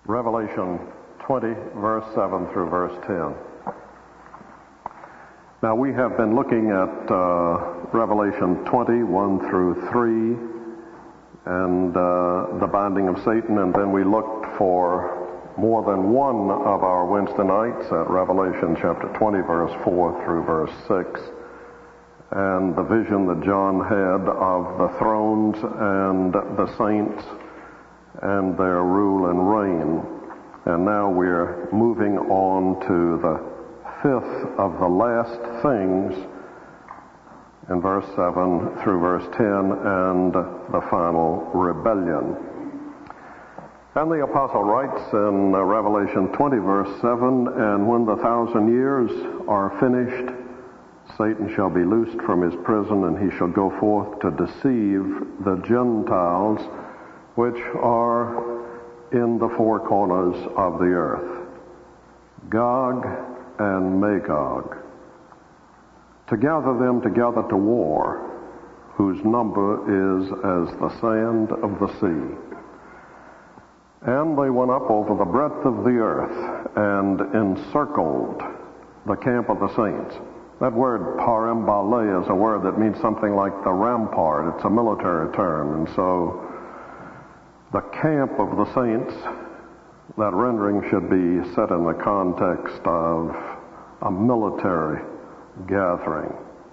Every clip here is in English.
Revelation 20, verse 7 through verse 10. Now we have been looking at Revelation 20, 1 through 3, and the binding of Satan, and then we looked for more than one of our Wednesday nights at Revelation chapter 20, verse 4 through verse 6, and the vision that John had of the thrones and the saints and their rule and reign. And now we're moving on to the fifth of the last things in verse 7 through verse 10, and the final rebellion. And the apostle writes in Revelation 20, verse 7, "And when the 1,000 years are finished, Satan shall be loosed from his prison, and he shall go forth to deceive the Gentiles, which are in the four corners of the earth, Gog and Magog, to gather them together to war, whose number is as the sand of the sea. And they went up over the breadth of the earth and encircled the camp of the saints." That word parembale is a word that means something like the rampart. It's a military term, and so the camp of the saints, that rendering should be set in the context of a military gathering.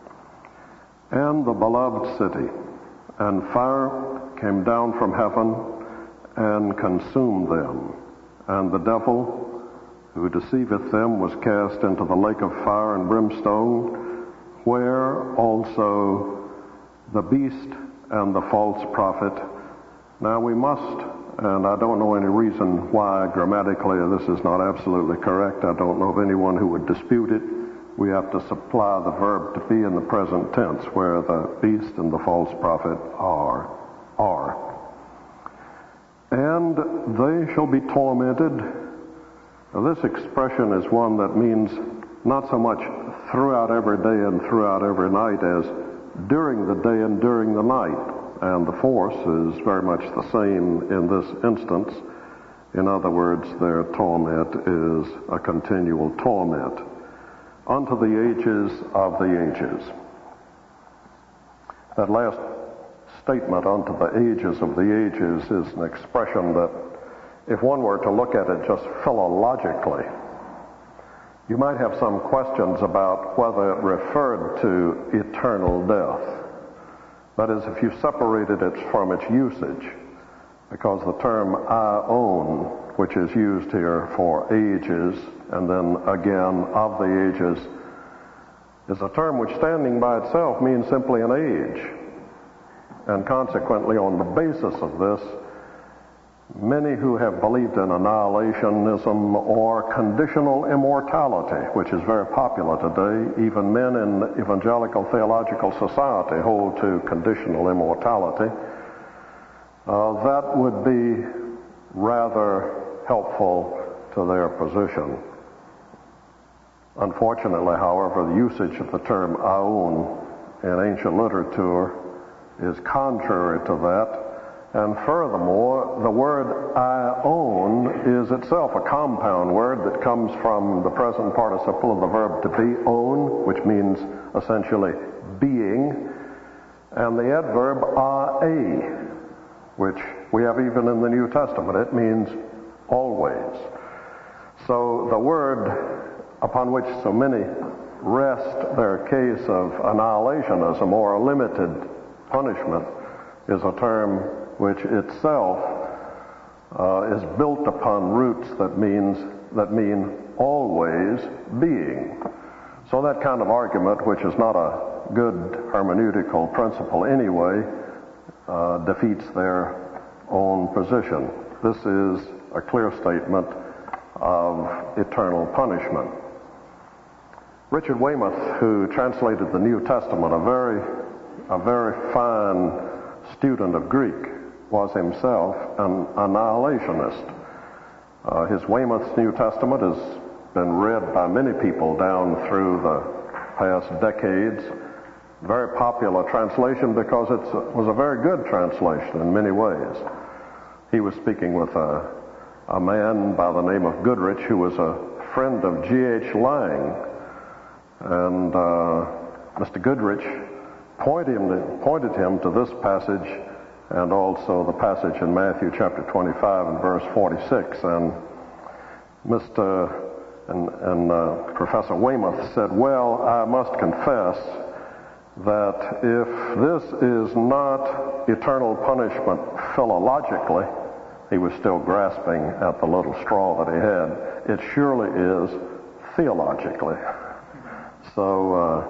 "And the beloved city, and fire came down from heaven and consumed them, and the devil who deceiveth them was cast into the lake of fire and brimstone, where also the beast and the false prophet." Now we must, and I don't know any reason why grammatically this is not absolutely correct. I don't know of anyone who would dispute it. We have to supply the verb to be in the present tense, where the beast and the false prophet are. "And they shall be tormented." Now, this expression is one that means not so much throughout every day and throughout every night as during the day and during the night. And the force is very much the same in this instance. In other words, their torment is a continual torment unto the ages of the ages. That last statement, "unto the ages of the ages," is an expression that, if one were to look at it just philologically, you might have some questions about whether it referred to eternal death. That is, if you separated it from its usage, because the term "aeon," which is used here for ages, and then again of the ages, is a term which, standing by itself, means simply an age. And consequently, on the basis of this, many who have believed in annihilationism or conditional immortality, which is very popular today, even men in evangelical theological society hold to conditional immortality, that would be rather helpful to their position. Unfortunately, however, the usage of the term aeon in ancient literature is contrary to that. And furthermore, the word aeon is itself a compound word that comes from the present participle of the verb to be, on, which means essentially being, and the adverb ae, which we have even in the New Testament. It means always. So the word upon which so many rest their case of annihilationism or a limited punishment is a term which itself is built upon roots that mean always being. So that kind of argument, which is not a good hermeneutical principle anyway, defeats their own position. This is a clear statement of eternal punishment. Richard Weymouth, who translated the New Testament, a very fine student of Greek, was himself an annihilationist. His Weymouth's New Testament has been read by many people down through the past decades. Very popular translation because it was a very good translation in many ways. He was speaking with a a man by the name of Goodrich who was a friend of G.H. Lang. And Mr. Goodrich pointed him to this passage and also the passage in Matthew chapter 25 and verse 46. And Professor Weymouth said, well, I must confess that if this is not eternal punishment philologically, he was still grasping at the little straw that he had, it surely is theologically. So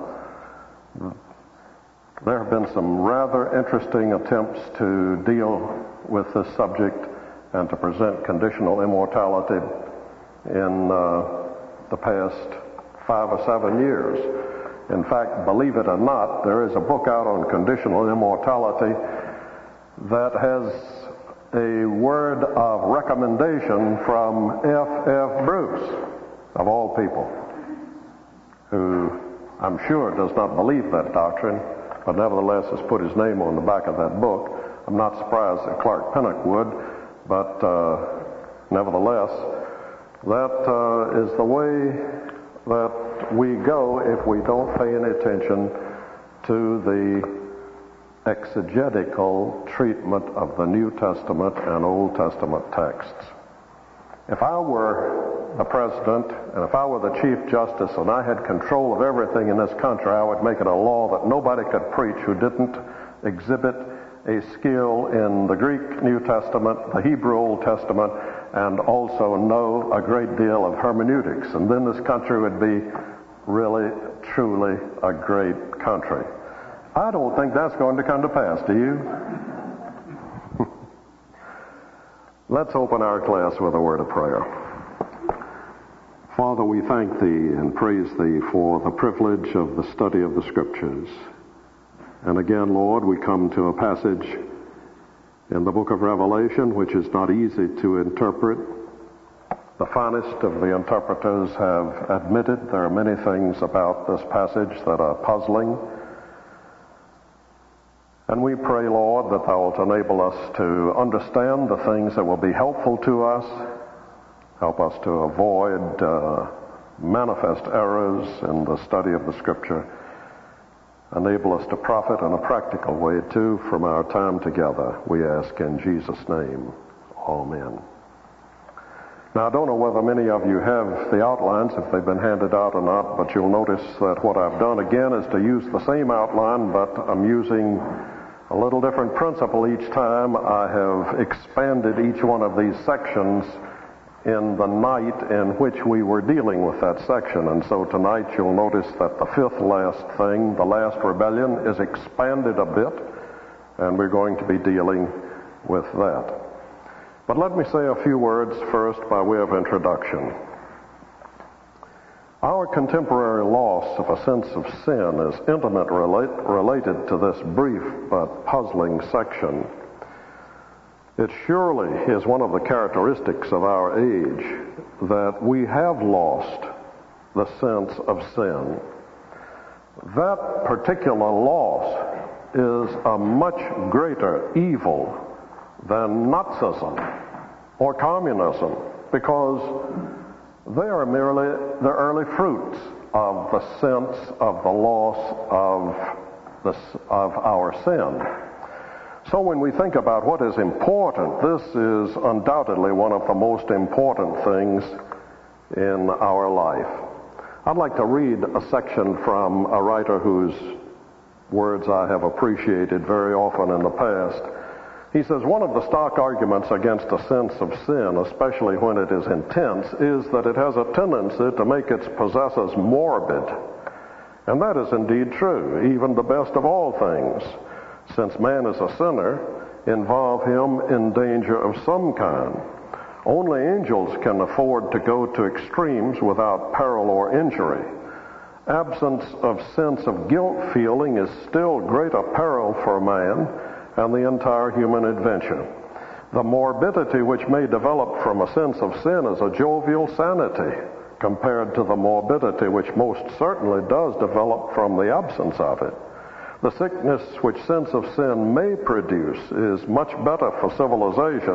there have been some rather interesting attempts to deal with this subject and to present conditional immortality in the past 5 or 7 years. In fact, believe it or not, there is a book out on conditional immortality that has a word of recommendation from F.F. Bruce, of all people, who I'm sure does not believe that doctrine, but nevertheless has put his name on the back of that book. I'm not surprised that Clark Pinnock would, but nevertheless, that is the way that we go if we don't pay any attention to the exegetical treatment of the New Testament and Old Testament texts. If I were the president and if I were the chief justice and I had control of everything in this country, I would make it a law that nobody could preach who didn't exhibit a skill in the Greek New Testament, the Hebrew Old Testament, and also know a great deal of hermeneutics. And then this country would be really, truly a great country. I don't think that's going to come to pass, do you? Let's open our class with a word of prayer. Father, we thank Thee and praise Thee for the privilege of the study of the Scriptures. And again, Lord, we come to a passage in the book of Revelation which is not easy to interpret. The finest of the interpreters have admitted there are many things about this passage that are puzzling. And we pray, Lord, that Thou wilt enable us to understand the things that will be helpful to us. Help us to avoid manifest errors in the study of the Scripture. Enable us to profit in a practical way, too, from our time together. We ask in Jesus' name. Amen. Now, I don't know whether many of you have the outlines, if they've been handed out or not, but you'll notice that what I've done again is to use the same outline, but I'm using a little different principle each time. I have expanded each one of these sections in the night in which we were dealing with that section. And so tonight you'll notice that the fifth last thing, the last rebellion, is expanded a bit, and we're going to be dealing with that. But let me say a few words first by way of introduction. Our contemporary loss of a sense of sin is intimately related to this brief but puzzling section. It surely is one of the characteristics of our age that we have lost the sense of sin. That particular loss is a much greater evil than Nazism or communism, because they are merely the early fruits of the sense of the loss of our sin. So when we think about what is important, this is undoubtedly one of the most important things in our life. I'd like to read a section from a writer whose words I have appreciated very often in the past. He says, one of the stock arguments against a sense of sin, especially when it is intense, is that it has a tendency to make its possessors morbid. And that is indeed true, even the best of all things, since man is a sinner, involve him in danger of some kind. Only angels can afford to go to extremes without peril or injury. Absence of sense of guilt feeling is still greater peril for man and the entire human adventure. The morbidity which may develop from a sense of sin is a jovial sanity compared to the morbidity which most certainly does develop from the absence of it. The sickness which sense of sin may produce is much better for civilization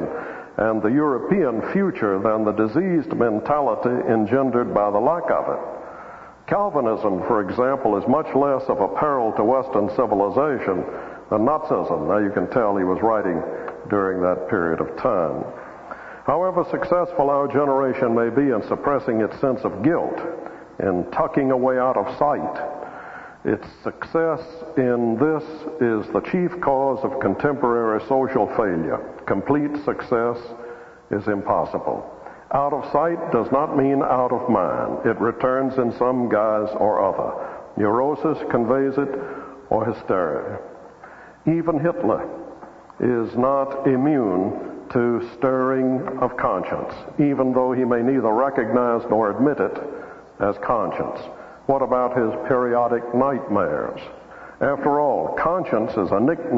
and the European future than the diseased mentality engendered by the lack of it. Calvinism, for example, is much less of a peril to Western civilization than Nazism. Now you can tell he was writing during that period of time. However successful our generation may be in suppressing its sense of guilt, in tucking away out of sight, its success in this is the chief cause of contemporary social failure. Complete success is impossible. Out of sight does not mean out of mind. It returns in some guise or other. Neurosis conveys it, or hysteria. Even Hitler is not immune to stirring of conscience, even though he may neither recognize nor admit it as conscience. What about his periodic nightmares? After all, conscience is a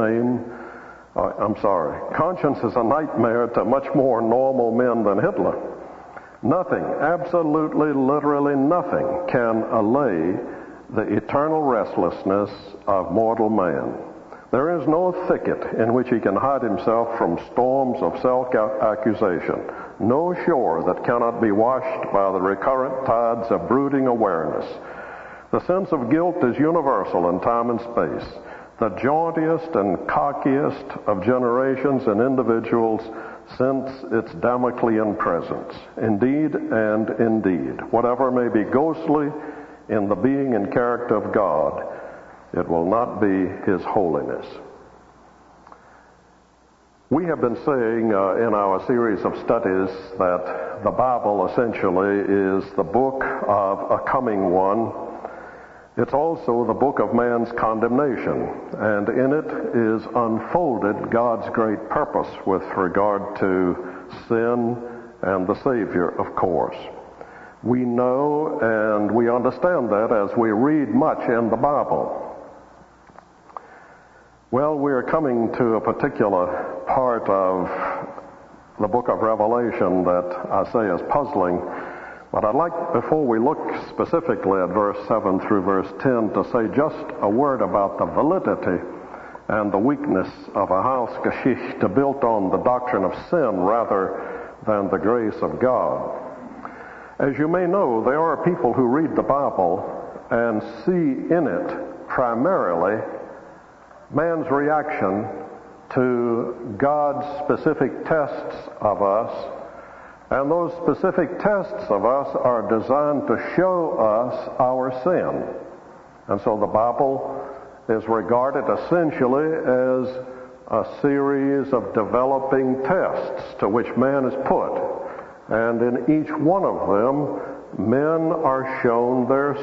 nightmare to much more normal men than Hitler. Nothing, absolutely, literally nothing, can allay the eternal restlessness of mortal man. There is no thicket in which he can hide himself from storms of self-accusation, no shore that cannot be washed by the recurrent tides of brooding awareness. The sense of guilt is universal in time and space. The jauntiest and cockiest of generations and individuals since its Damoclean presence. Indeed and indeed, whatever may be ghostly in the being and character of God, it will not be His holiness. We have been saying in our series of studies that the Bible essentially is the book of a coming one. It's also the book of man's condemnation, and in it is unfolded God's great purpose with regard to sin and the Savior, of course. We know and we understand that as we read much in the Bible. Well, we're coming to a particular part of the book of Revelation that I say is puzzling. But I'd like, before we look specifically at verse 7 through verse 10, to say just a word about the validity and the weakness of a Heilsgeschichte built on the doctrine of sin rather than the grace of God. As you may know, there are people who read the Bible and see in it primarily man's reaction to God's specific tests of us. And those specific tests of us are designed to show us our sin. And so the Bible is regarded essentially as a series of developing tests to which man is put. And in each one of them, men are shown their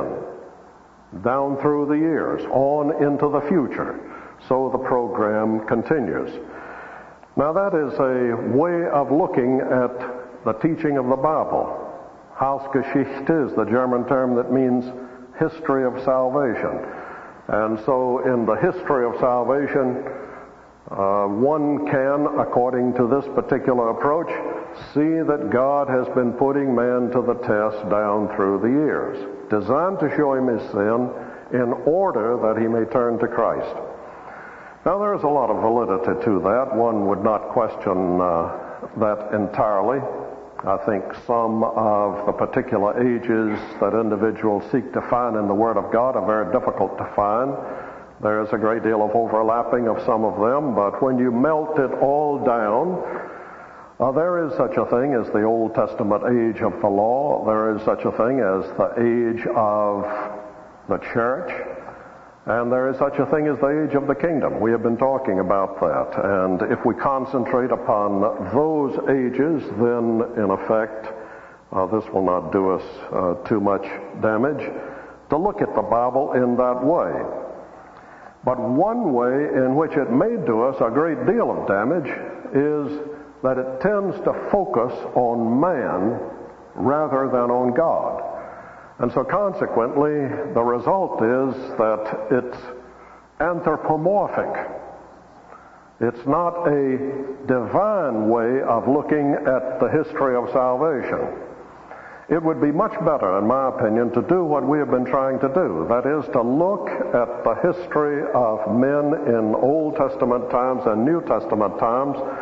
sin down through the years, on into the future. So the program continues. Now that is a way of looking at the teaching of the Bible. Heilsgeschichte is the German term that means history of salvation. And so in the history of salvation, one can, according to this particular approach, see that God has been putting man to the test down through the years, designed to show him his sin in order that he may turn to Christ. Now there's a lot of validity to that. One would not question that entirely. I think some of the particular ages that individuals seek to find in the Word of God are very difficult to find. There is a great deal of overlapping of some of them, but when you melt it all down, there is such a thing as the Old Testament age of the law. There is such a thing as the age of the church. And there is such a thing as the age of the kingdom. We have been talking about that. And if we concentrate upon those ages, then in effect, this will not do us too much damage to look at the Bible in that way. But one way in which it may do us a great deal of damage is that it tends to focus on man rather than on God. And so consequently, the result is that it's anthropomorphic. It's not a divine way of looking at the history of salvation. It would be much better, in my opinion, to do what we have been trying to do. That is, to look at the history of men in Old Testament times and New Testament times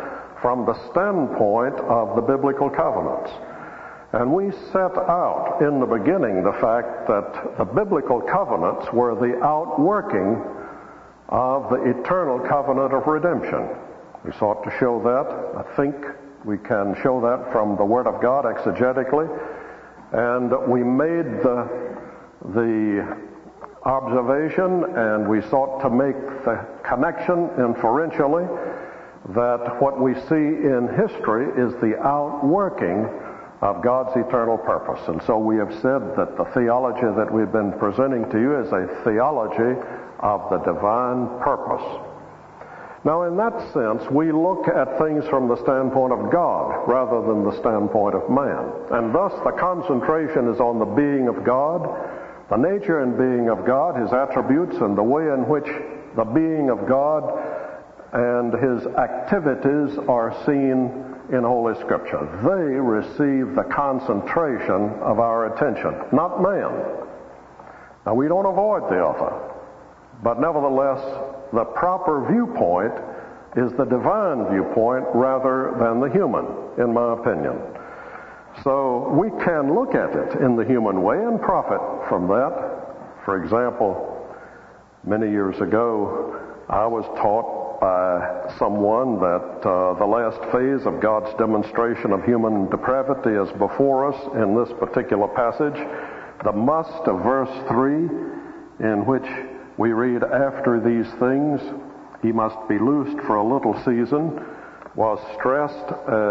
from the standpoint of the biblical covenants. And we set out in the beginning the fact that the biblical covenants were the outworking of the eternal covenant of redemption. We sought to show that. I think we can show that from the Word of God exegetically. And we made the observation, and we sought to make the connection inferentially that what we see in history is the outworking of God's eternal purpose. And so we have said that the theology that we've been presenting to you is a theology of the divine purpose. Now, in that sense, we look at things from the standpoint of God rather than the standpoint of man. And thus the concentration is on the being of God, the nature and being of God, His attributes, and the way in which the being of God and His activities are seen in Holy Scripture. They receive the concentration of our attention, not man. Now, we don't avoid the other, but nevertheless, the proper viewpoint is the divine viewpoint rather than the human, in my opinion. So we can look at it in the human way and profit from that. For example, many years ago, I was taught by someone that the last phase of God's demonstration of human depravity is before us in this particular passage. The must of verse 3, in which we read, "After these things he must be loosed for a little season," was stressed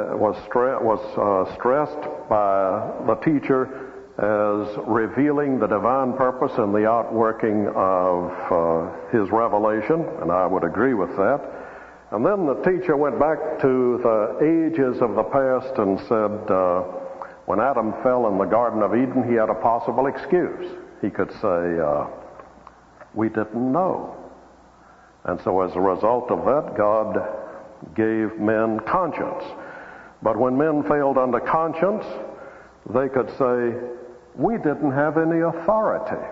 by the teacher as revealing the divine purpose and the outworking of his revelation, and I would agree with that. And then the teacher went back to the ages of the past and said, when Adam fell in the Garden of Eden, he had a possible excuse. He could say, we didn't know. And so as a result of that, God gave men conscience. But when men failed under conscience, they could say, we didn't have any authority.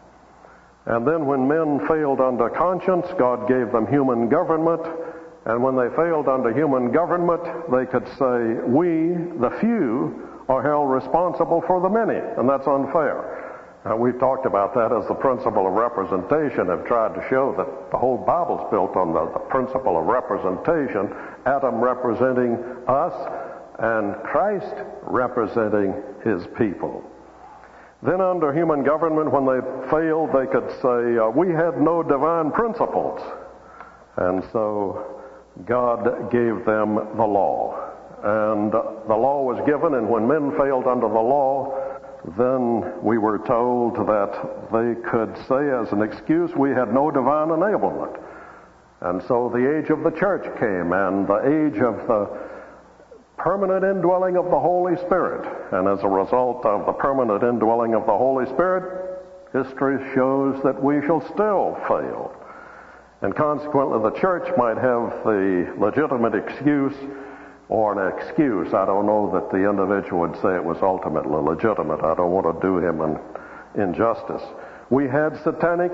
And then when men failed under conscience, God gave them human government. And when they failed under human government, they could say, we, the few, are held responsible for the many. And that's unfair. We've talked about that as the principle of representation. I've tried to show that the whole Bible's built on the principle of representation. Adam representing us and Christ representing His people. Then under human government, when they failed, they could say, we had no divine principles. And so God gave them the law. And the law was given, and when men failed under the law, then we were told that they could say as an excuse, we had no divine enablement. And so the age of the church came, and the age of the permanent indwelling of the Holy Spirit. And as a result of the permanent indwelling of the Holy Spirit, history shows that we shall still fail. And consequently, the church might have the legitimate excuse, or an excuse. I don't know that the individual would say it was ultimately legitimate. I don't want to do him an injustice. We had satanic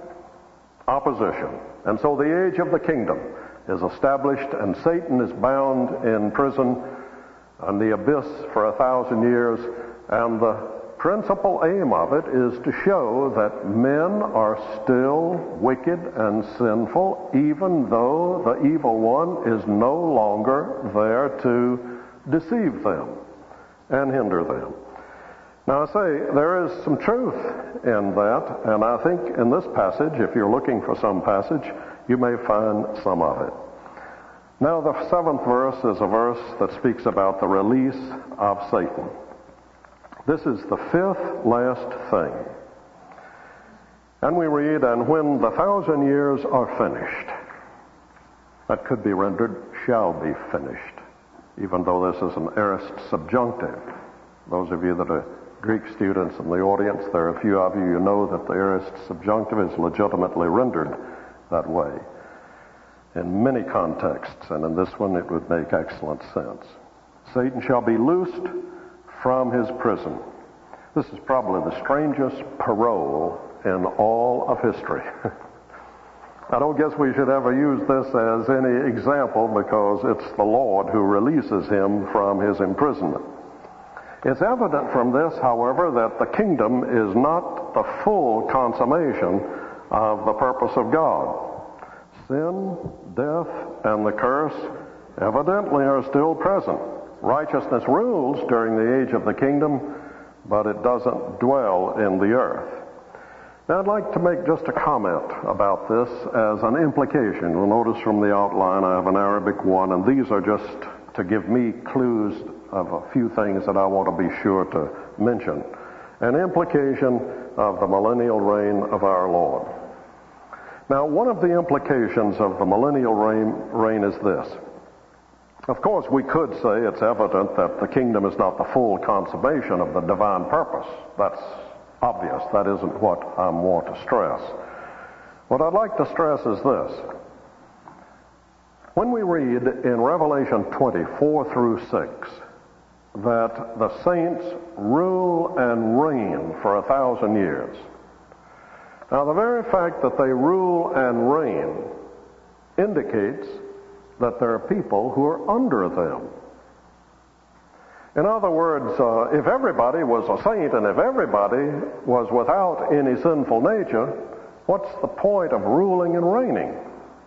opposition. And so the age of the kingdom is established, and Satan is bound in prison on the abyss for 1,000 years. And the principal aim of it is to show that men are still wicked and sinful, even though the evil one is no longer there to deceive them and hinder them. Now I say, there is some truth in that, and I think in this passage, if you're looking for some passage, you may find some of it. Now the 7th verse is a verse that speaks about the release of Satan. This is the 5th last thing. And we read, and when the 1,000 years are finished, that could be rendered, shall be finished, even though this is an aorist subjunctive. Those of you that are Greek students in the audience, there are a few of you who know that the aorist subjunctive is legitimately rendered that way in many contexts, and in this one it would make excellent sense. Satan shall be loosed from his prison. This is probably the strangest parole in all of history. I don't guess we should ever use this as any example because it's the Lord who releases him from his imprisonment. It's evident from this, however, that the kingdom is not the full consummation of the purpose of God. Sin, death, and the curse evidently are still present. Righteousness rules during the age of the kingdom, but it doesn't dwell in the earth. Now, I'd like to make just a comment about this as an implication. You'll notice from the outline I have an Arabic one, and these are just to give me clues of a few things that I want to be sure to mention. An implication of the millennial reign of our Lord. Now, one of the implications of the millennial reign is this. Of course, we could say it's evident that the kingdom is not the full consummation of the divine purpose. That's obvious. That isn't what I want to stress. What I'd like to stress is this. When we read in Revelation 20:4 through 6, that the saints rule and reign for 1,000 years. Now, the very fact that they rule and reign indicates that there are people who are under them. In other words, if everybody was a saint and if everybody was without any sinful nature, what's the point of ruling and reigning?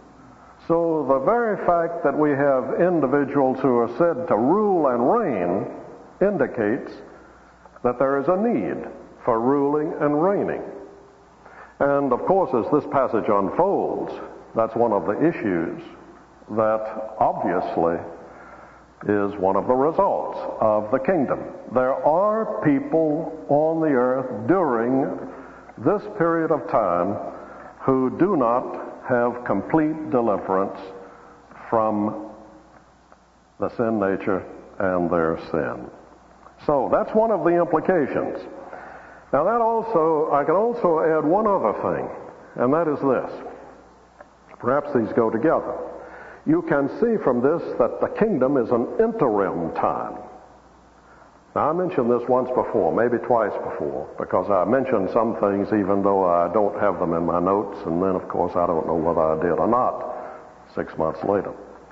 So the very fact that we have individuals who are said to rule and reign indicates that there is a need for ruling and reigning. And of course, as this passage unfolds, that's one of the issues that obviously is one of the results of the kingdom. There are people on the earth during this period of time who do not have complete deliverance from the sin nature and their sin. So that's one of the implications. Now I can also add one other thing, and that is this. Perhaps these go together. You can see from this that the kingdom is an interim time. Now, I mentioned this once before, maybe twice before, because I mentioned some things even though I don't have them in my notes, and then, of course, I don't know whether I did or not 6 months later.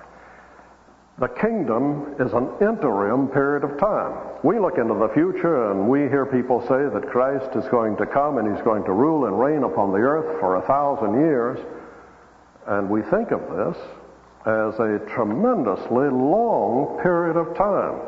The kingdom is an interim period of time. We look into the future and we hear people say that Christ is going to come and he's going to rule and reign upon the earth for 1,000 years, and we think of this as a tremendously long period of time.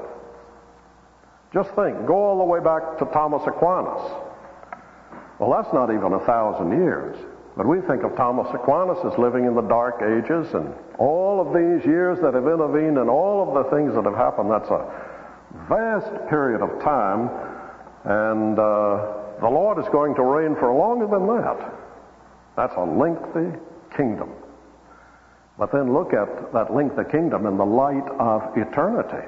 Just think, go all the way back to Thomas Aquinas. Well, that's not even 1,000 years. But we think of Thomas Aquinas as living in the Dark Ages, and all of these years that have intervened and all of the things that have happened, that's a vast period of time, and the Lord is going to reign for longer than that. That's a lengthy kingdom. But then look at that length of kingdom in the light of eternity.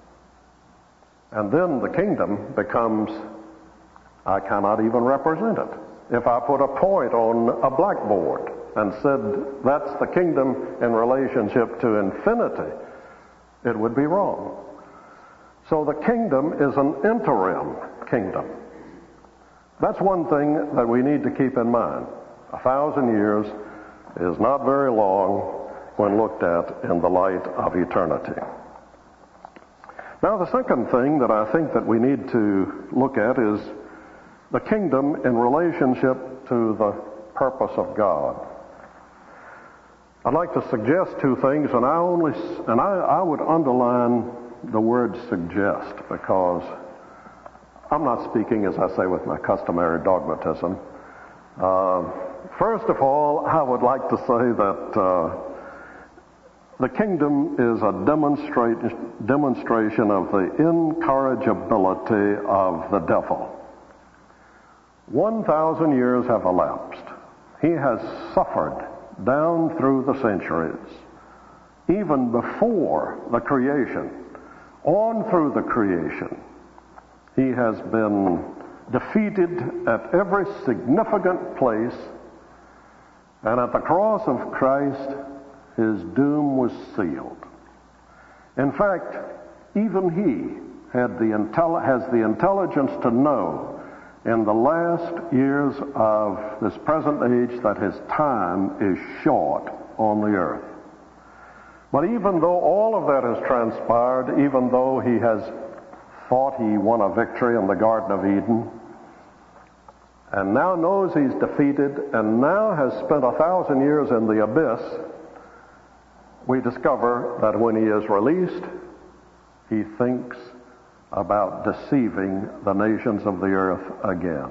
And then the kingdom becomes, I cannot even represent it. If I put a point on a blackboard and said that's the kingdom in relationship to infinity, it would be wrong. So the kingdom is an interim kingdom. That's one thing that we need to keep in mind. 1,000 years is not very long when looked at in the light of eternity. Now, the second thing that I think that we need to look at is the kingdom in relationship to the purpose of God. I'd like to suggest two things, and I would underline the word suggest, because I'm not speaking, as I say, with my customary dogmatism. First of all, I would like to say that the kingdom is a demonstration of the incorrigibility of the devil. 1,000 years have elapsed. He has suffered down through the centuries, even before the creation, on through the creation. He has been defeated at every significant place, and at the cross of Christ, his doom was sealed. In fact, even he has the intelligence to know in the last years of this present age that his time is short on the earth. But even though all of that has transpired, even though he has thought he won a victory in the Garden of Eden, and now knows he's defeated, and now has spent 1,000 years in the abyss, we discover that when he is released, he thinks about deceiving the nations of the earth again.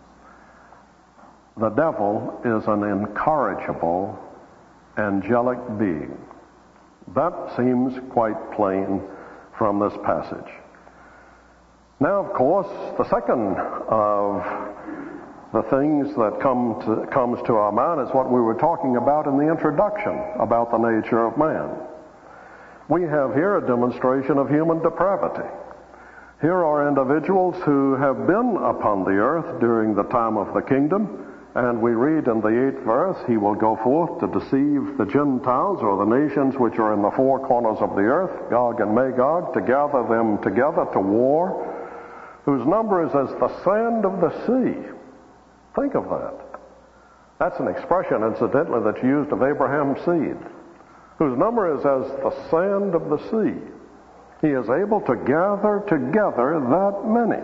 The devil is an incorrigible, angelic being. That seems quite plain from this passage. Now, of course, the second of the things that comes to our mind is what we were talking about in the introduction about the nature of man. We have here a demonstration of human depravity. Here are individuals who have been upon the earth during the time of the kingdom, and we read in the 8th verse, he will go forth to deceive the Gentiles, or the nations which are in the four corners of the earth, Gog and Magog, to gather them together to war, whose number is as the sand of the sea. Think of that. That's an expression, incidentally, that's used of Abraham's seed, whose number is as the sand of the sea. He is able to gather together that many.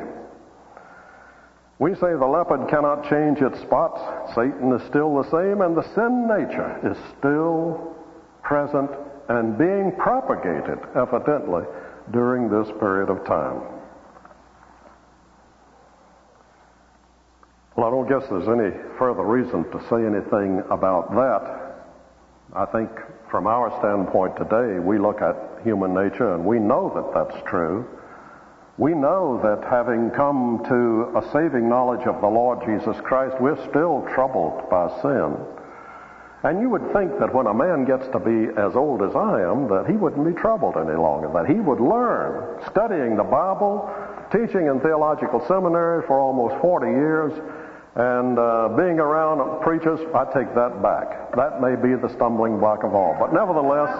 We say the leopard cannot change its spots. Satan is still the same, and the sin nature is still present and being propagated, evidently, during this period of time. Well, I don't guess there's any further reason to say anything about that. I think from our standpoint today, we look at human nature and we know that that's true. We know that having come to a saving knowledge of the Lord Jesus Christ, we're still troubled by sin. And you would think that when a man gets to be as old as I am, that he wouldn't be troubled any longer, that he would learn, studying the Bible, teaching in theological seminary for almost 40 years, and being around preachers. I take that back. That may be the stumbling block of all. But nevertheless,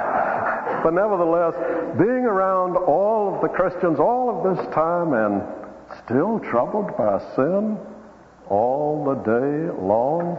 being around all of the Christians all of this time and still troubled by sin all the day long,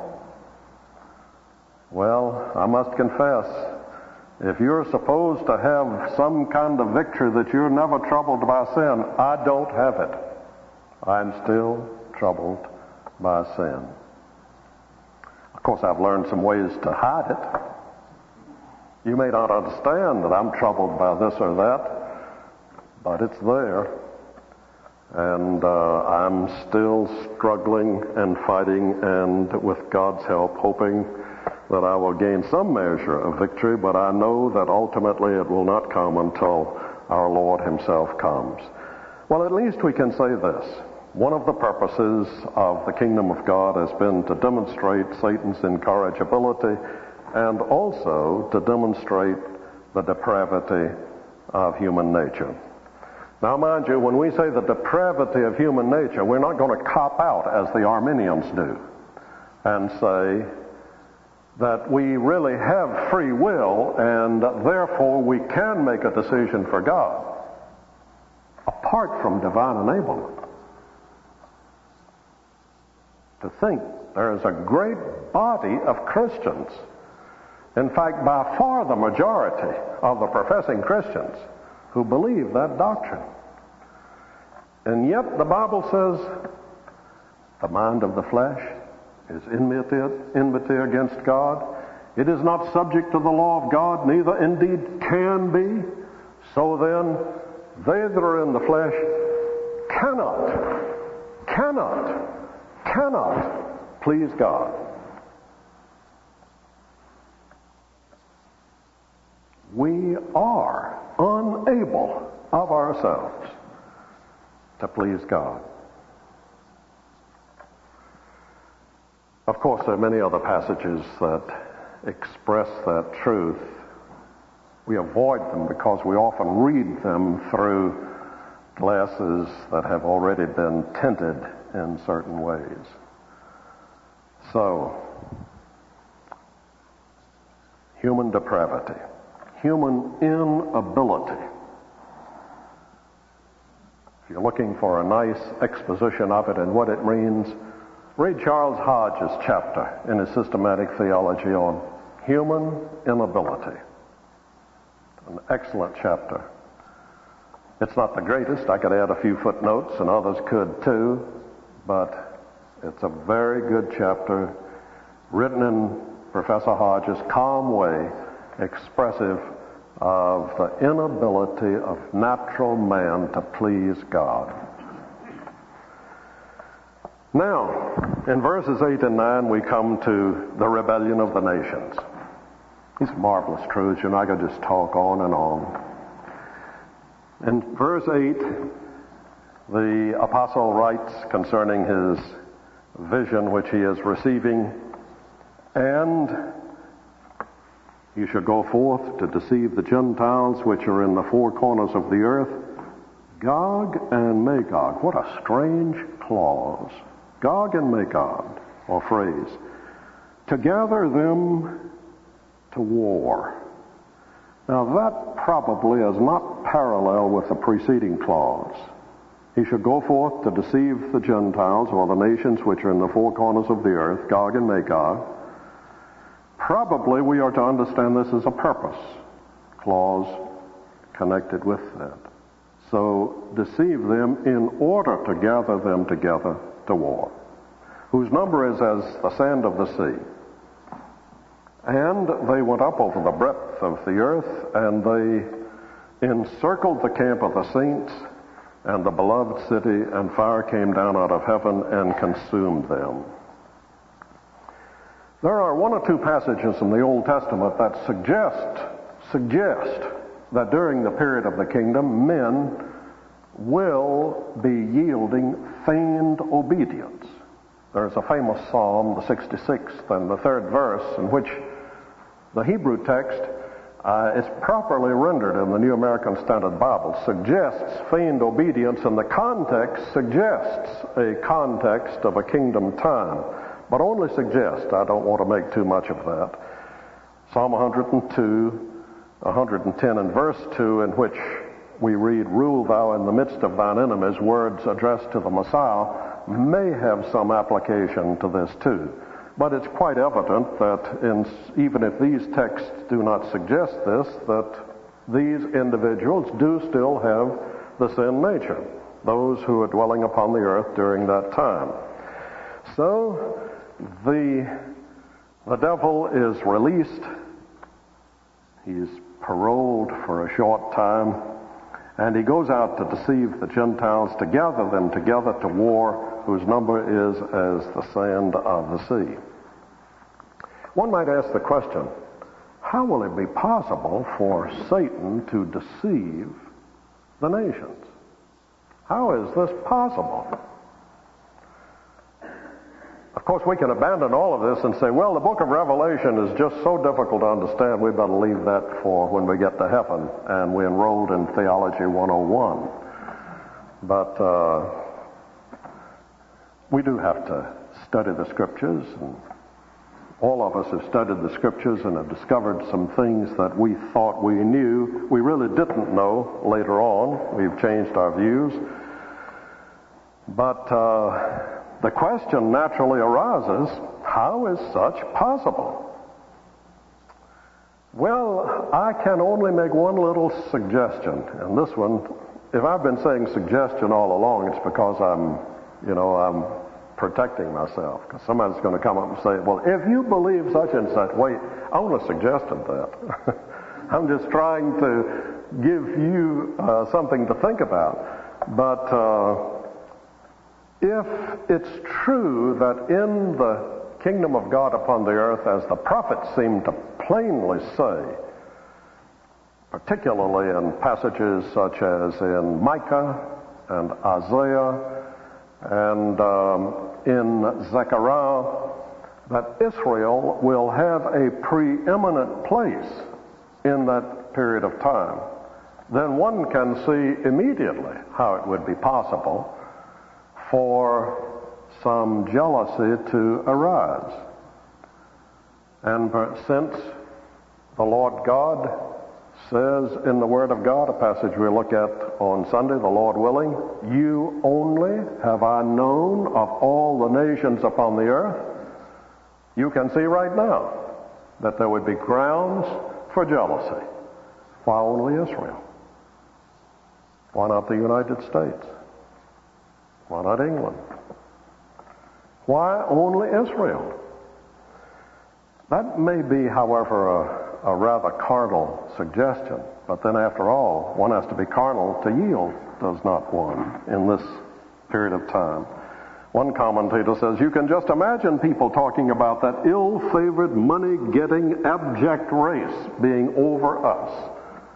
well, I must confess, if you're supposed to have some kind of victory that you're never troubled by sin, I don't have it. I'm still troubled by sin. Of course, I've learned some ways to hide it. You may not understand that I'm troubled by this or that, but it's there. And I'm still struggling and fighting, and with God's help, hoping that I will gain some measure of victory, but I know that ultimately it will not come until our Lord himself comes. Well, at least we can say this. One of the purposes of the kingdom of God has been to demonstrate Satan's incorrigibility and also to demonstrate the depravity of human nature. Now, mind you, when we say the depravity of human nature, we're not going to cop out as the Arminians do and say that we really have free will and therefore we can make a decision for God apart from divine enablement. To think there is a great body of Christians, in fact, by far the majority of the professing Christians, who believe that doctrine. And yet the Bible says the mind of the flesh is enmity against God. It is not subject to the law of God, neither indeed can be. So then, they that are in the flesh cannot please God. We are unable of ourselves to please God. Of course, there are many other passages that express that truth. We avoid them because we often read them through glasses that have already been tinted in certain ways. So, human depravity, human inability If you're looking for a nice exposition of it and what it means, read Charles Hodge's chapter in his Systematic Theology on human inability. An excellent chapter. It's not the greatest. I could add a few footnotes, and others could too, but it's a very good chapter written in Professor Hodge's calm way, expressive of the inability of natural man to please God. Now, in verses 8 and 9, we come to the rebellion of the nations. These marvelous truths. You're not going to just talk on and on. In verse 8, the apostle writes concerning his vision which he is receiving, and you shall go forth to deceive the Gentiles which are in the four corners of the earth, Gog and Magog. What a strange clause. Gog and Magog, or phrase. To gather them to war. Now that probably is not parallel with the preceding clause. He shall go forth to deceive the Gentiles, or the nations which are in the four corners of the earth, Gog and Magog. Probably we are to understand this as a purpose clause connected with that. So deceive them in order to gather them together to war, whose number is as the sand of the sea. And they went up over the breadth of the earth, and they encircled the camp of the saints and the beloved city, and fire came down out of heaven and consumed them. There are one or two passages in the Old Testament that suggest that during the period of the kingdom, men will be yielding feigned obedience. There's a famous psalm, the 66th and the 3rd verse, in which the Hebrew text is properly rendered in the New American Standard Bible, suggests feigned obedience, and the context suggests a context of a kingdom time, but only suggests. I don't want to make too much of that. Psalm 110 and verse 2, in which we read, "Rule thou in the midst of thine enemies," words addressed to the Messiah, may have some application to this too. But it's quite evident that even if these texts do not suggest this, that these individuals do still have the sin nature, those who are dwelling upon the earth during that time. So the devil is released. He's paroled for a short time, and he goes out to deceive the Gentiles, to gather them together to war, whose number is as the sand of the sea. One might ask the question, how will it be possible for Satan to deceive the nations? How is this possible? Of course, we can abandon all of this and say, well, the book of Revelation is just so difficult to understand, we better leave that for when we get to heaven and we enrolled in Theology 101. But we do have to study the Scriptures, and all of us have studied the Scriptures and have discovered some things that we thought we knew we really didn't know later on. We've changed our views. But the question naturally arises, how is such possible? Well, I can only make one little suggestion. And this one, if I've been saying suggestion all along, it's because I'm protecting myself. Because somebody's going to come up and say, well, if you believe such and such, wait, I only suggested that. I'm just trying to give you something to think about. But if it's true that in the kingdom of God upon the earth, as the prophets seem to plainly say, particularly in passages such as in Micah and Isaiah and in Zechariah, that Israel will have a preeminent place in that period of time, then one can see immediately how it would be possible for some jealousy to arise. And since the Lord God says in the Word of God, a passage we look at on Sunday, the Lord willing, you only have I known of all the nations upon the earth. You can see right now that there would be grounds for jealousy. Why only Israel? Why not the United States? Why not England? Why only Israel? That may be, however, a rather carnal suggestion, but then after all, one has to be carnal to yield, does not one, in this period of time. One commentator says, you can just imagine people talking about that ill-favored, money-getting, abject race being over us.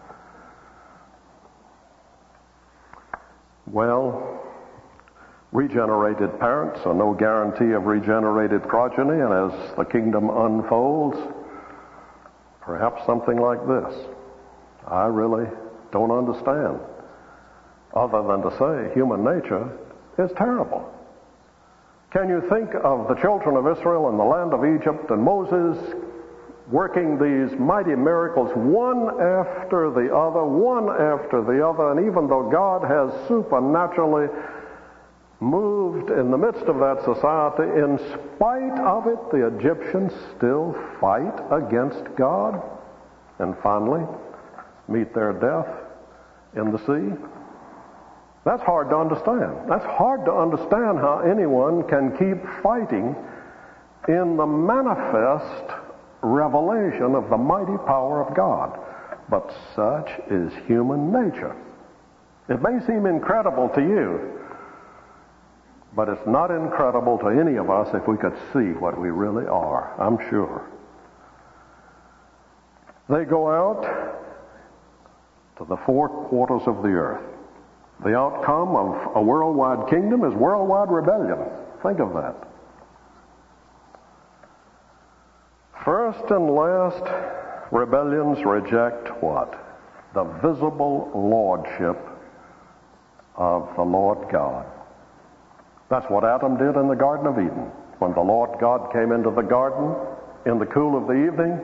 Well, regenerated parents are no guarantee of regenerated progeny, and as the kingdom unfolds, perhaps something like this. I really don't understand, other than to say human nature is terrible. Can you think of the children of Israel in the land of Egypt and Moses working these mighty miracles one after the other, and even though God has supernaturally moved in the midst of that society, in spite of it, the Egyptians still fight against God and finally meet their death in the sea? That's hard to understand. That's hard to understand how anyone can keep fighting in the manifest revelation of the mighty power of God. But such is human nature. It may seem incredible to you, but it's not incredible to any of us if we could see what we really are, I'm sure. They go out to the four quarters of the earth. The outcome of a worldwide kingdom is worldwide rebellion. Think of that. First and last, rebellions reject what? The visible lordship of the Lord God. That's what Adam did in the Garden of Eden. When the Lord God came into the garden in the cool of the evening,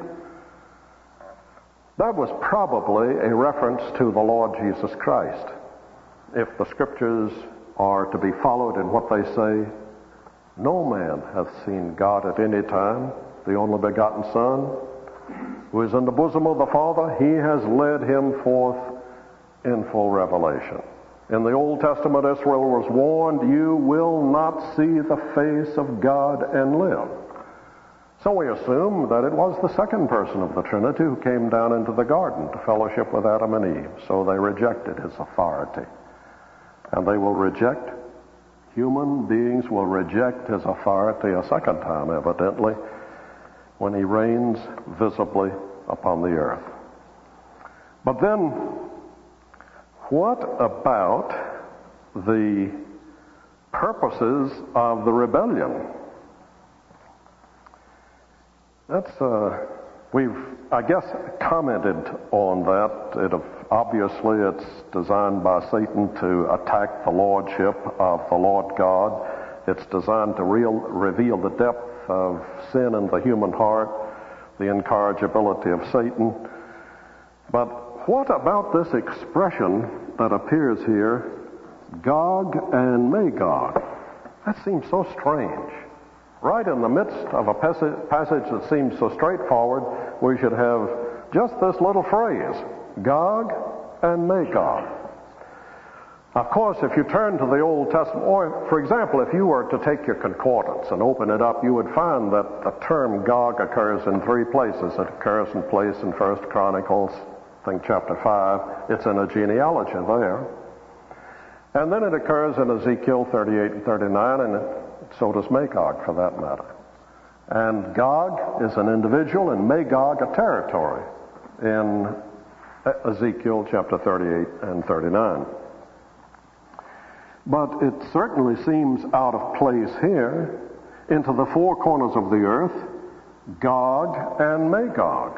that was probably a reference to the Lord Jesus Christ. If the Scriptures are to be followed in what they say, no man hath seen God at any time, the only begotten Son, who is in the bosom of the Father, he has led him forth in full revelation. In the Old Testament, Israel was warned, you will not see the face of God and live. So we assume that it was the second person of the Trinity who came down into the garden to fellowship with Adam and Eve. So they rejected his authority. And they will reject, human beings will reject his authority a second time, evidently, when he reigns visibly upon the earth. But then, what about the purposes of the rebellion? We've, I guess, commented on that. Obviously, it's designed by Satan to attack the lordship of the Lord God. It's designed to reveal the depth of sin in the human heart, the incorrigibility of Satan. But what about this expression that appears here, Gog and Magog? That seems so strange. Right in the midst of a passage that seems so straightforward, we should have just this little phrase, Gog and Magog. Of course, if you turn to the Old Testament, or for example, if you were to take your concordance and open it up, you would find that the term Gog occurs in three places. It occurs in place in 1 Chronicles, I think chapter 5. It's in a genealogy there. And then it occurs in Ezekiel 38 and 39, and so does Magog for that matter. And Gog is an individual and Magog a territory in Ezekiel chapter 38 and 39. But it certainly seems out of place here, into the four corners of the earth, Gog and Magog.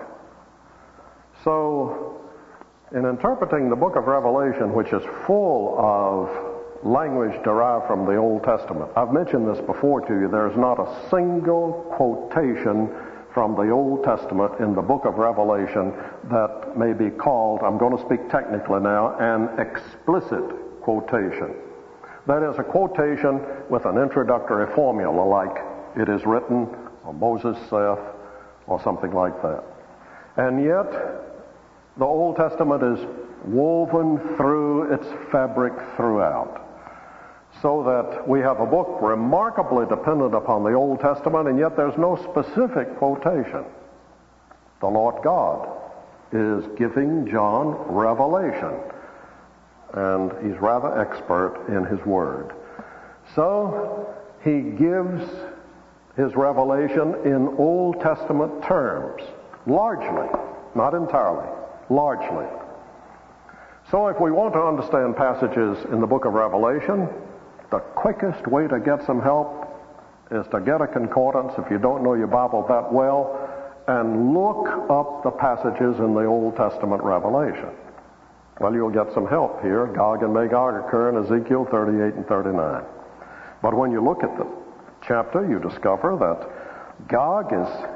So, in interpreting the book of Revelation, which is full of language derived from the Old Testament, I've mentioned this before to you, there's not a single quotation from the Old Testament in the book of Revelation that may be called, I'm going to speak technically now, an explicit quotation. That is a quotation with an introductory formula like "it is written," or "Moses saith," or something like that. And yet, the Old Testament is woven through its fabric throughout, so that we have a book remarkably dependent upon the Old Testament, and yet there's no specific quotation. The Lord God is giving John revelation, and he's rather expert in his word. So he gives his revelation in Old Testament terms, largely, not entirely, largely. So if we want to understand passages in the book of Revelation, the quickest way to get some help is to get a concordance, if you don't know your Bible that well, and look up the passages in the Old Testament Revelation. Well, you'll get some help here. Gog and Magog occur in Ezekiel 38 and 39. But when you look at the chapter, you discover that Gog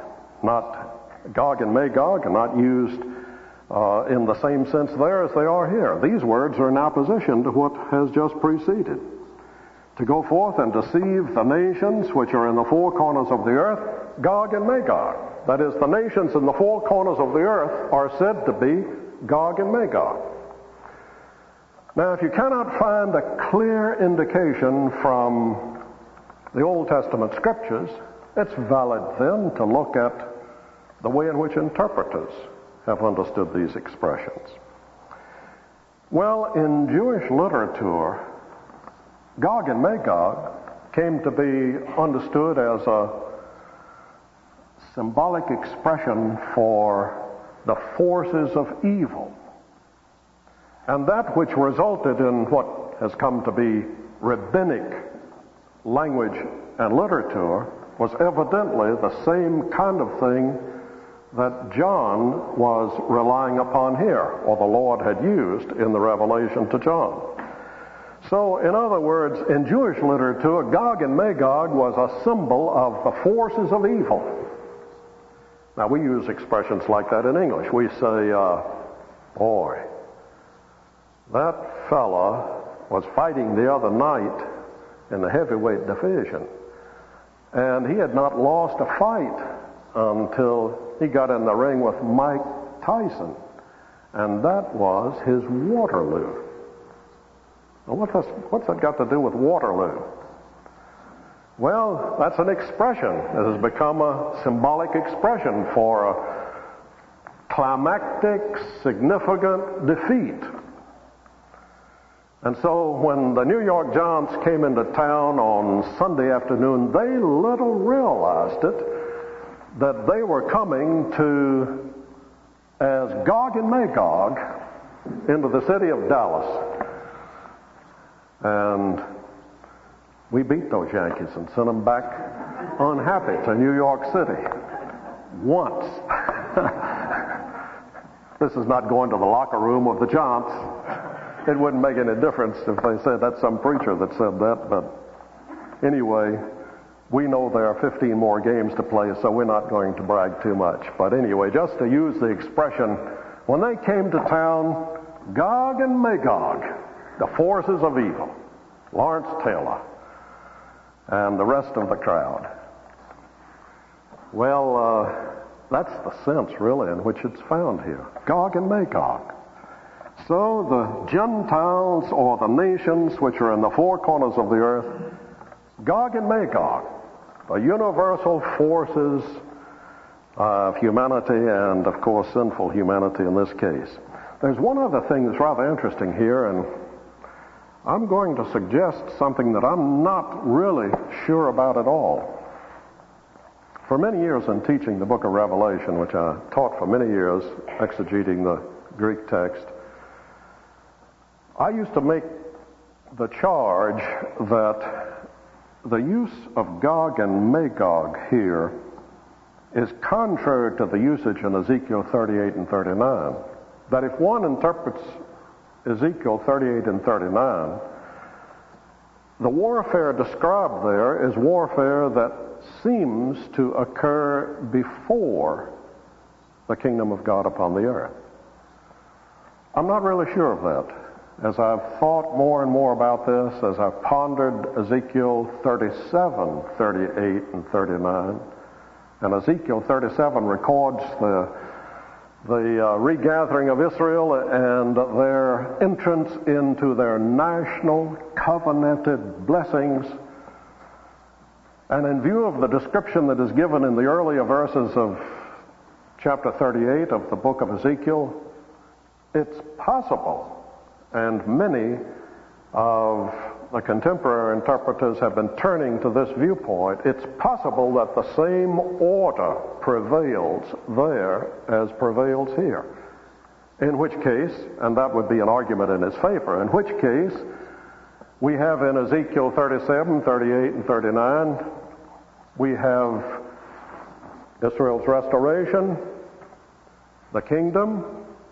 and Magog are not used in the same sense there as they are here. These words are in opposition to what has just preceded. To go forth and deceive the nations which are in the four corners of the earth, Gog and Magog. That is, the nations in the four corners of the earth are said to be Gog and Magog. Now, if you cannot find a clear indication from the Old Testament scriptures, it's valid then to look at the way in which interpreters have understood these expressions. Well, in Jewish literature, Gog and Magog came to be understood as a symbolic expression for the forces of evil. And that which resulted in what has come to be rabbinic language and literature was evidently the same kind of thing that John was relying upon here, or the Lord had used in the revelation to John. So, in other words, in Jewish literature, Gog and Magog was a symbol of the forces of evil. Now, we use expressions like that in English. We say, boy, that fella was fighting the other night in the heavyweight division, and he had not lost a fight until he got in the ring with Mike Tyson, and that was his Waterloo. Now, what's that got to do with Waterloo? Well, that's an expression. It has become a symbolic expression for a climactic, significant defeat. And so when the New York Giants came into town on Sunday afternoon, they little realized it, that they were coming to, as Gog and Magog, into the city of Dallas. And we beat those Yankees and sent them back unhappy to New York City. Once. This is not going to the locker room of the Giants. It wouldn't make any difference if they said that's some preacher that said that, but anyway, we know there are 15 more games to play, so we're not going to brag too much. But anyway, just to use the expression, when they came to town, Gog and Magog, the forces of evil, Lawrence Taylor, and the rest of the crowd. Well, that's the sense, really, in which it's found here. Gog and Magog. So the Gentiles, or the nations which are in the four corners of the earth, Gog and Magog, the universal forces of humanity, and of course sinful humanity in this case. There's one other thing that's rather interesting here, and I'm going to suggest something that I'm not really sure about at all. For many years in teaching the book of Revelation, which I taught for many years, exegeting the Greek text, I used to make the charge that the use of Gog and Magog here is contrary to the usage in Ezekiel 38 and 39. That if one interprets Ezekiel 38 and 39, The warfare described there is warfare that seems to occur before the kingdom of God upon the earth. I'm not really sure of that. As I've thought more and more about this, as I've pondered Ezekiel 37, 38, and 39, and Ezekiel 37 records the regathering of Israel and their entrance into their national covenanted blessings. And in view of the description that is given in the earlier verses of chapter 38 of the book of Ezekiel, it's possible, and many of the contemporary interpreters have been turning to this viewpoint, it's possible that the same order prevails there as prevails here. In which case, and that would be an argument in his favor, in which case we have in Ezekiel 37, 38, and 39, we have Israel's restoration, the kingdom,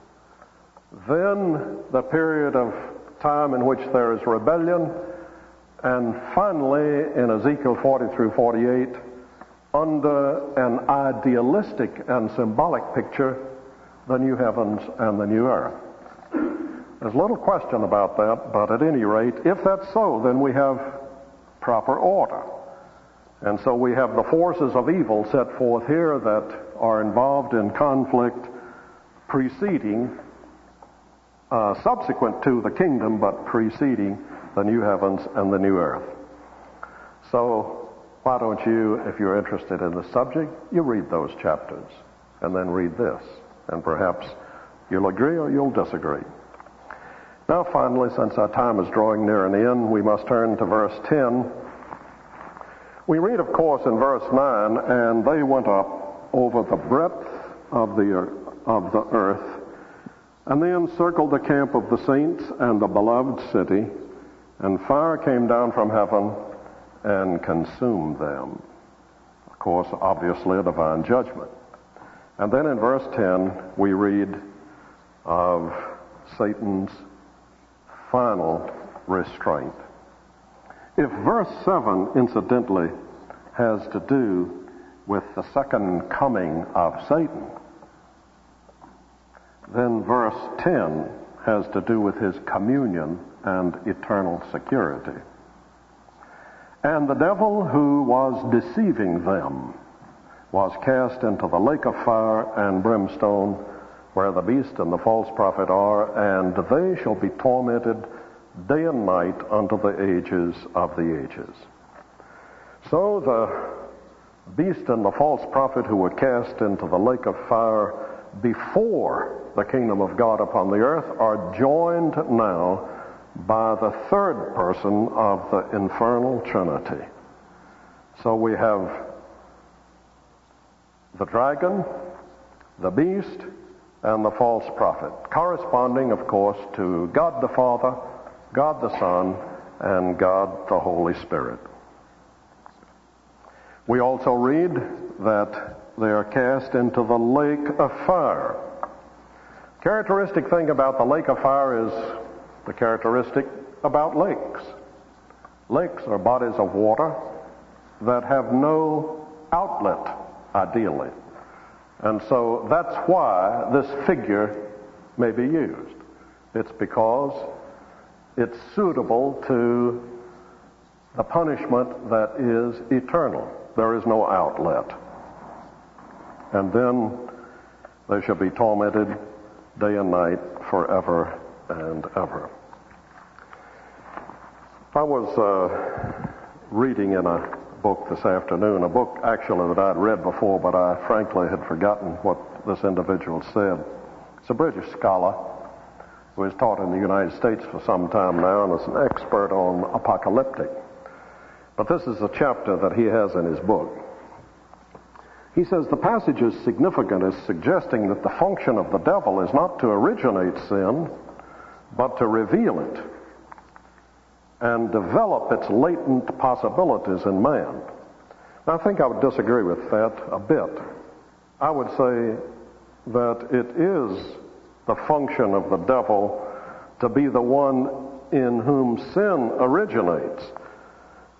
then the period of time in which there is rebellion, and finally in Ezekiel 40 through 48, under an idealistic and symbolic picture, the new heavens and the new earth. There's little question about that, but at any rate, if that's so, then we have proper order. And so we have the forces of evil set forth here that are involved in conflict preceding, subsequent to the kingdom, but preceding the new heavens and the new earth. So why don't you, if you're interested in the subject, you read those chapters and then read this, and perhaps you'll agree or you'll disagree. Now finally, since our time is drawing near an end, we must turn to verse 10. We read, of course, in verse 9, and they went up over the breadth of the earth, and they encircled the camp of the saints and the beloved city, and fire came down from heaven and consumed them. Of course, obviously a divine judgment. And then in verse 10, we read of Satan's final restraint. If verse 7, incidentally, has to do with the second coming of Satan, then verse 10 has to do with his communion and eternal security. And the devil who was deceiving them was cast into the lake of fire and brimstone, where the beast and the false prophet are, and they shall be tormented day and night unto the ages of the ages. So the beast and the false prophet who were cast into the lake of fire before the kingdom of God upon the earth are joined now by the third person of the infernal trinity. So we have the dragon, the beast, and the false prophet, corresponding, of course, to God the Father, God the Son, and God the Holy Spirit. We also read that they are cast into the lake of fire. Characteristic thing about the lake of fire is the characteristic about lakes. Lakes are bodies of water that have no outlet, ideally. And so that's why this figure may be used. It's because it's suitable to the punishment that is eternal. There is no outlet. And then they shall be tormented day and night forever and ever. I was reading in a book this afternoon, a book actually that I'd read before, but I frankly had forgotten what this individual said. It's a British scholar who has taught in the United States for some time now and is an expert on apocalyptic. But this is a chapter that he has in his book. He says the passage is significant as suggesting that the function of the devil is not to originate sin, but to reveal it and develop its latent possibilities in man. Now, I think I would disagree with that a bit. I would say that it is the function of the devil to be the one in whom sin originates,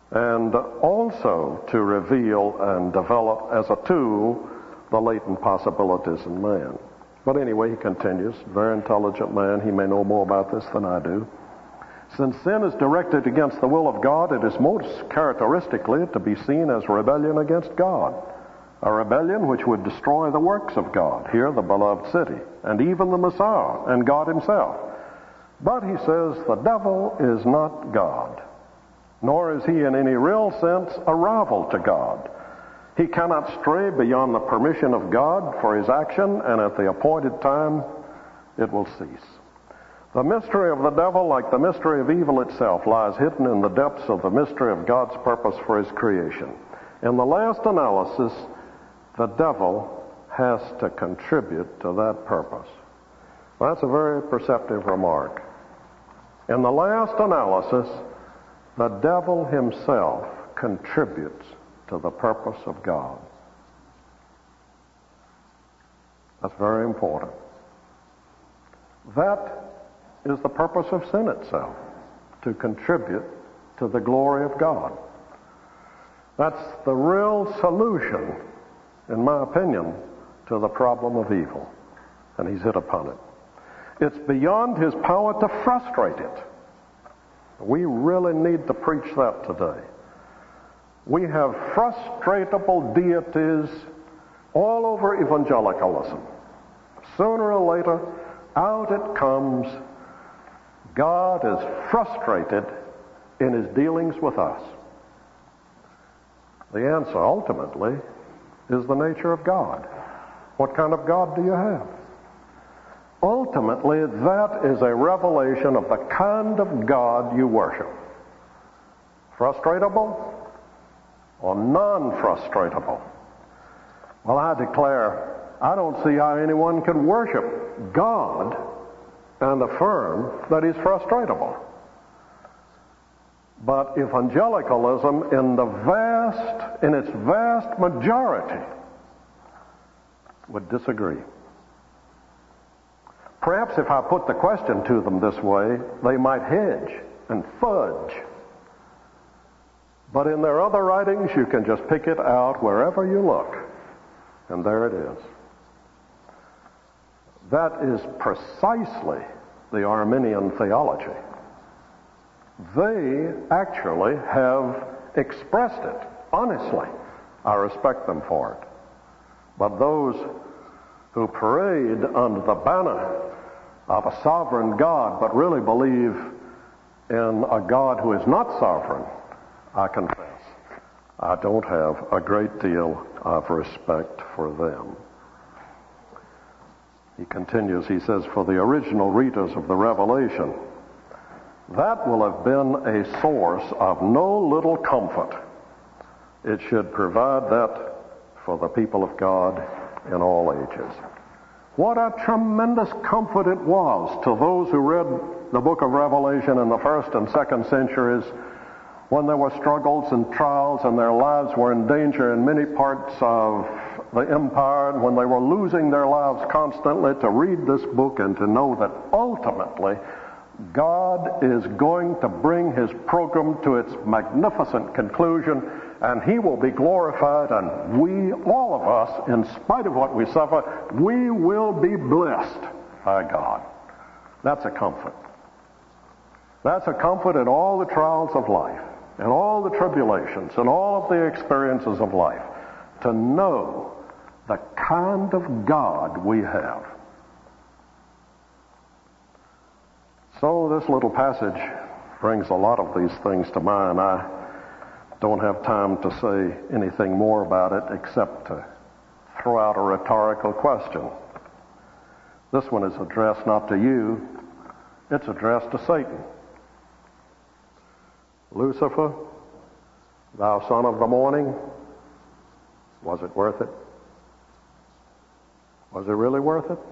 and also to reveal and develop as a tool the latent possibilities in man. But anyway, he continues, very intelligent man. He may know more about this than I do. Since sin is directed against the will of God, it is most characteristically to be seen as rebellion against God. A rebellion which would destroy the works of God, here the beloved city, and even the Messiah and God himself. But he says the devil is not God, nor is he in any real sense a rival to God. He cannot stray beyond the permission of God for his action, and at the appointed time it will cease. The mystery of the devil, like the mystery of evil itself, lies hidden in the depths of the mystery of God's purpose for his creation. In the last analysis, the devil has to contribute to that purpose. Well, that's a very perceptive remark. In the last analysis, the devil himself contributes to the purpose of God. That's very important. That is the purpose of sin itself, to contribute to the glory of God. That's the real solution, in my opinion, to the problem of evil. And he's hit upon it. It's beyond his power to frustrate it. We really need to preach that today. We have frustratable deities all over evangelicalism. Sooner or later, out it comes. God is frustrated in his dealings with us. The answer, ultimately, is the nature of God. What kind of God do you have? Ultimately, that is a revelation of the kind of God you worship. Frustratable or non-frustratable? Well, I declare, I don't see how anyone can worship God and affirm that he's frustratable. But evangelicalism in its vast majority would disagree. Perhaps if I put the question to them this way, they might hedge and fudge. But in their other writings, you can just pick it out wherever you look. And there it is. That is precisely the Arminian theology. They actually have expressed it honestly. I respect them for it. But those who parade under the banner of a sovereign God but really believe in a God who is not sovereign, I confess, I don't have a great deal of respect for them. He continues, he says, for the original readers of the Revelation, that will have been a source of no little comfort. It should provide that for the people of God in all ages. What a tremendous comfort it was to those who read the book of Revelation in the 1st and 2nd centuries, when there were struggles and trials and their lives were in danger in many parts of the empire, and when they were losing their lives constantly, to read this book and to know that ultimately God is going to bring his program to its magnificent conclusion, and he will be glorified, and we, all of us, in spite of what we suffer, we will be blessed by God. That's a comfort. That's a comfort in all the trials of life, in all the tribulations, in all of the experiences of life, to know the kind of God we have. So this little passage brings a lot of these things to mind. I don't have time to say anything more about it except to throw out a rhetorical question. This one is addressed not to you, it's addressed to Satan. Lucifer, thou son of the morning, was it worth it? Was it really worth it?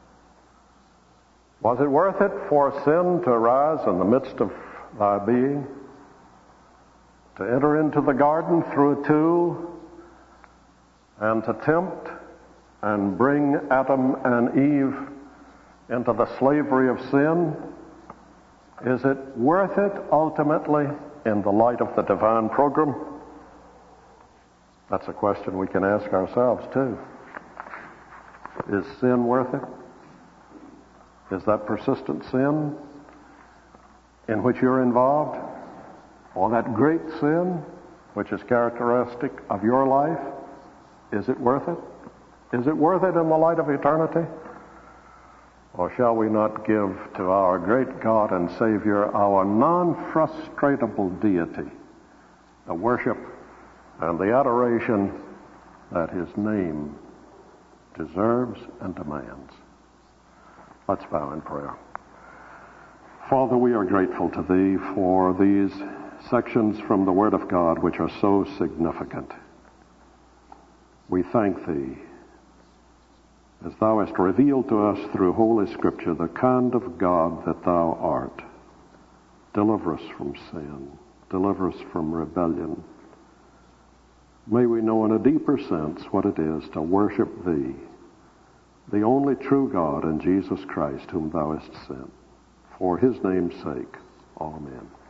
Was it worth it for sin to arise in the midst of thy being? To enter into the garden through a tool and to tempt and bring Adam and Eve into the slavery of sin? Is it worth it ultimately in the light of the divine program? That's a question we can ask ourselves too. Is sin worth it? Is that persistent sin in which you're involved, or that great sin which is characteristic of your life, is it worth it? Is it worth it in the light of eternity? Or shall we not give to our great God and Savior, our non-frustratable deity, the worship and the adoration that his name deserves and demands? Let's bow in prayer. Father, we are grateful to Thee for these sections from the Word of God which are so significant. We thank Thee as Thou hast revealed to us through Holy Scripture the kind of God that Thou art. Deliver us from sin. Deliver us from rebellion. May we know in a deeper sense what it is to worship Thee, the only true God, and Jesus Christ, whom Thou hast sent. For His name's sake, amen.